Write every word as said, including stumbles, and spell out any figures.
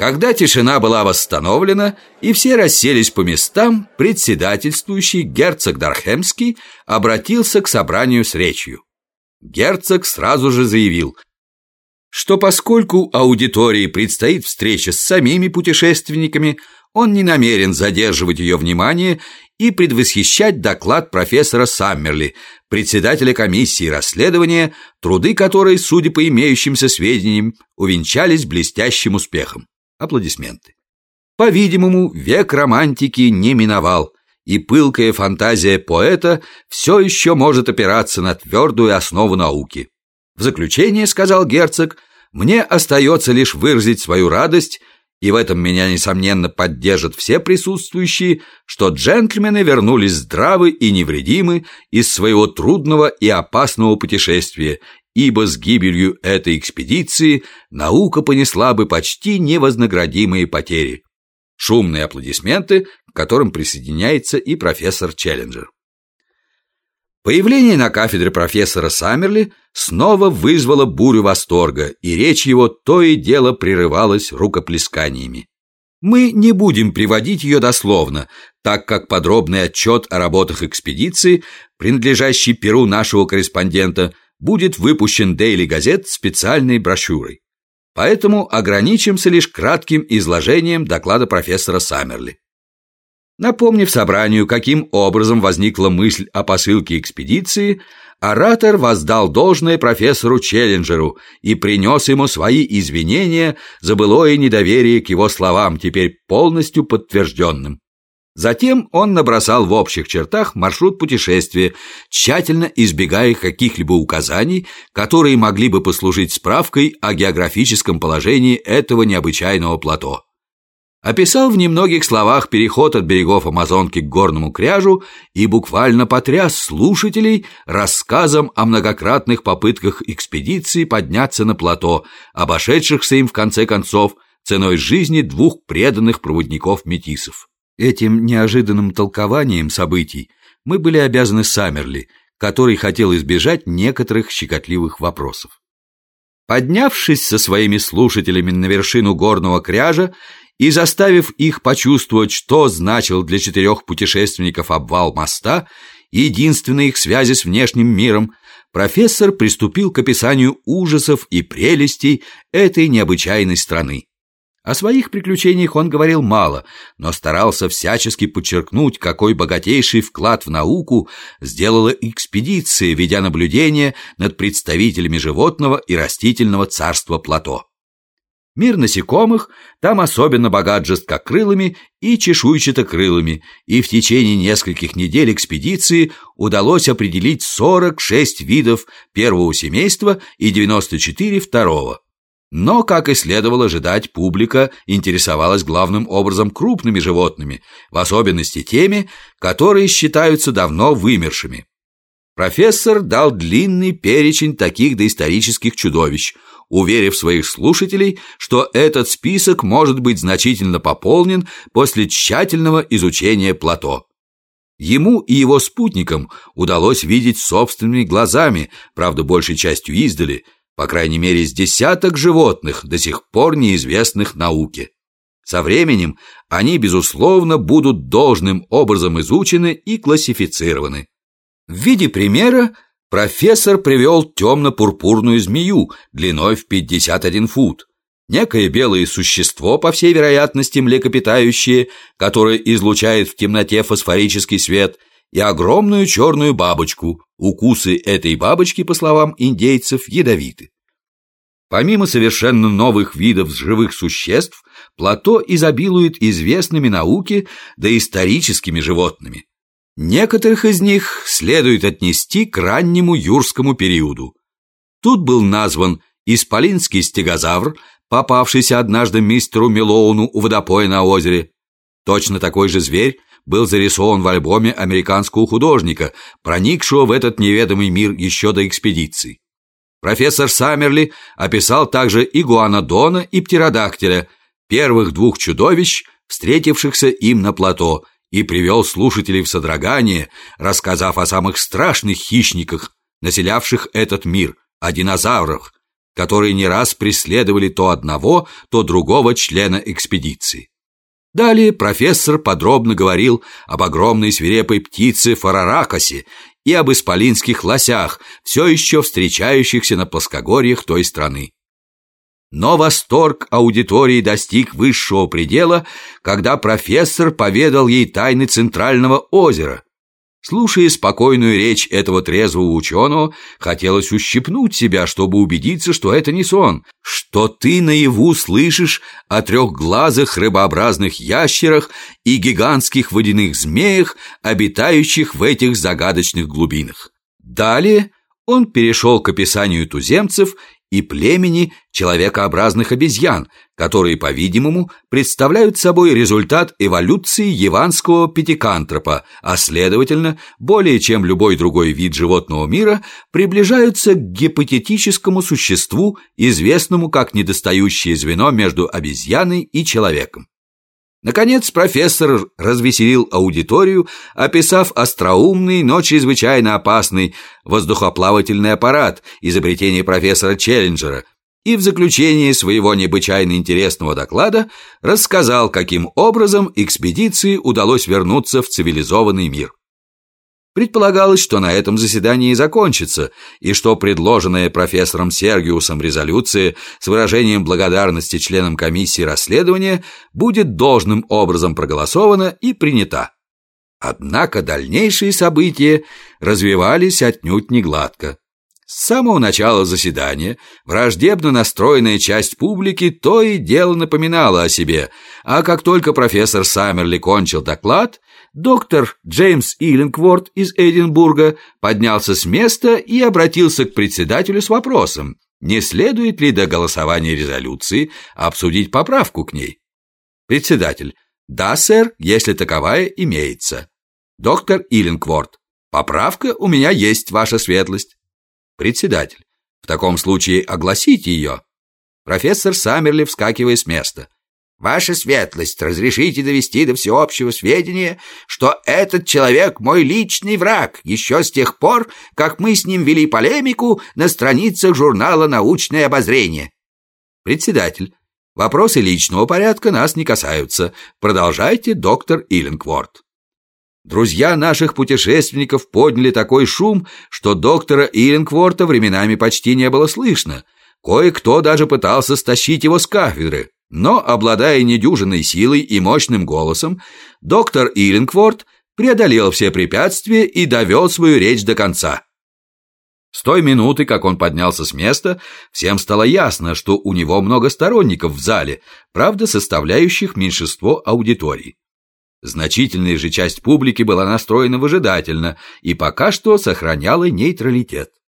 Когда тишина была восстановлена и все расселись по местам, председательствующий герцог Дархемский обратился к собранию с речью. Герцог сразу же заявил, что поскольку аудитории предстоит встреча с самими путешественниками, он не намерен задерживать ее внимание и предвосхищать доклад профессора Саммерли, председателя комиссии расследования, труды которой, судя по имеющимся сведениям, увенчались блестящим успехом. Аплодисменты. По-видимому, век романтики не миновал, и пылкая фантазия поэта все еще может опираться на твердую основу науки. В заключение, сказал герцог, мне остается лишь выразить свою радость, и в этом меня, несомненно, поддержат все присутствующие, что джентльмены вернулись здравы и невредимы из своего трудного и опасного путешествия, ибо с гибелью этой экспедиции наука понесла бы почти невознаградимые потери. Шумные аплодисменты, к которым присоединяется и профессор Челленджер. Появление на кафедре профессора Саммерли снова вызвало бурю восторга, и речь его то и дело прерывалась рукоплесканиями. Мы не будем приводить ее дословно, так как подробный отчет о работах экспедиции, принадлежащий перу нашего корреспондента, будет выпущен Daily Gazette специальной брошюрой. Поэтому ограничимся лишь кратким изложением доклада профессора Саммерли. Напомнив собранию, каким образом возникла мысль о посылке экспедиции, оратор воздал должное профессору Челленджеру и принес ему свои извинения за былое недоверие к его словам, теперь полностью подтвержденным. Затем он набросал в общих чертах маршрут путешествия, тщательно избегая каких-либо указаний, которые могли бы послужить справкой о географическом положении этого необычайного плато. Описал в немногих словах переход от берегов Амазонки к горному кряжу и буквально потряс слушателей рассказом о многократных попытках экспедиции подняться на плато, обошедшихся им в конце концов ценой жизни двух преданных проводников-метисов. Этим неожиданным толкованием событий мы были обязаны Саммерли, который хотел избежать некоторых щекотливых вопросов. Поднявшись со своими слушателями на вершину горного кряжа и заставив их почувствовать, что значил для четырех путешественников обвал моста, единственной их связи с внешним миром, профессор приступил к описанию ужасов и прелестей этой необычайной страны. О своих приключениях он говорил мало, но старался всячески подчеркнуть, какой богатейший вклад в науку сделала экспедиция, ведя наблюдения над представителями животного и растительного царства плато. Мир насекомых там особенно богат жесткокрылыми и чешуйчатокрылыми, и в течение нескольких недель экспедиции удалось определить сорок шесть видов первого семейства и девяносто четыре второго. Но, как и следовало ожидать, публика интересовалась главным образом крупными животными, в особенности теми, которые считаются давно вымершими. Профессор дал длинный перечень таких доисторических чудовищ, уверив своих слушателей, что этот список может быть значительно пополнен после тщательного изучения плато. Ему и его спутникам удалось видеть собственными глазами, правда, большей частью издали, по крайней мере, с десяток животных, до сих пор неизвестных науке. Со временем они, безусловно, будут должным образом изучены и классифицированы. В виде примера профессор привел темно-пурпурную змею длиной в пятьдесят один фут, некое белое существо, по всей вероятности млекопитающее, которое излучает в темноте фосфорический свет, и огромную черную бабочку. Укусы этой бабочки, по словам индейцев, ядовиты. Помимо совершенно новых видов живых существ, плато изобилует известными науке доисторическими животными. Некоторых из них следует отнести к раннему юрскому периоду. Тут был назван исполинский стегозавр, попавшийся однажды мистеру Мелоуну у водопоя на озере. Точно такой же зверь был зарисован в альбоме американского художника, проникшего в этот неведомый мир еще до экспедиции. Профессор Саммерли описал также игуанодона и птеродактиля, первых двух чудовищ, встретившихся им на плато, и привел слушателей в содрогание, рассказав о самых страшных хищниках, населявших этот мир, о динозаврах, которые не раз преследовали то одного, то другого члена экспедиции. Далее профессор подробно говорил об огромной свирепой птице Фараракосе и об исполинских лосях, все еще встречающихся на плоскогорьях той страны. Но восторг аудитории достиг высшего предела, когда профессор поведал ей тайны Центрального озера. Слушая спокойную речь этого трезвого ученого, хотелось ущипнуть себя, чтобы убедиться, что это не сон, что ты наяву слышишь о трехглазых рыбообразных ящерах и гигантских водяных змеях, обитающих в этих загадочных глубинах. Далее он перешел к описанию туземцев и племени человекообразных обезьян, которые, по-видимому, представляют собой результат эволюции яванского пятикантропа, а, следовательно, более чем любой другой вид животного мира, приближаются к гипотетическому существу, известному как недостающее звено между обезьяной и человеком. Наконец профессор развеселил аудиторию, описав остроумный, но чрезвычайно опасный воздухоплавательный аппарат, изобретение профессора Челленджера, и в заключении своего необычайно интересного доклада рассказал, каким образом экспедиции удалось вернуться в цивилизованный мир. Предполагалось, что на этом заседание и закончится, и что предложенная профессором Сергиусом резолюция с выражением благодарности членам комиссии расследования будет должным образом проголосована и принята. Однако дальнейшие события развивались отнюдь не гладко. С самого начала заседания враждебно настроенная часть публики то и дело напоминала о себе, а как только профессор Саммерли кончил доклад, доктор Джеймс Иллингворт из Эдинбурга поднялся с места и обратился к председателю с вопросом, не следует ли до голосования резолюции обсудить поправку к ней. Председатель: да, сэр, если таковая имеется. Доктор Иллингворт: поправка у меня есть, ваша светлость. Председатель: в таком случае огласите ее. Профессор Саммерли, вскакивая с места: ваша светлость, разрешите довести до всеобщего сведения, что этот человек мой личный враг еще с тех пор, как мы с ним вели полемику на страницах журнала «Научное обозрение». Председатель: вопросы личного порядка нас не касаются. Продолжайте, доктор Иллингворт. Друзья наших путешественников подняли такой шум, что доктора Иллингворта временами почти не было слышно. Кое-кто даже пытался стащить его с кафедры. Но, обладая недюжинной силой и мощным голосом, доктор Иллингворт преодолел все препятствия и довел свою речь до конца. С той минуты, как он поднялся с места, всем стало ясно, что у него много сторонников в зале, правда, составляющих меньшинство аудитории. Значительная же часть публики была настроена выжидательно и пока что сохраняла нейтралитет.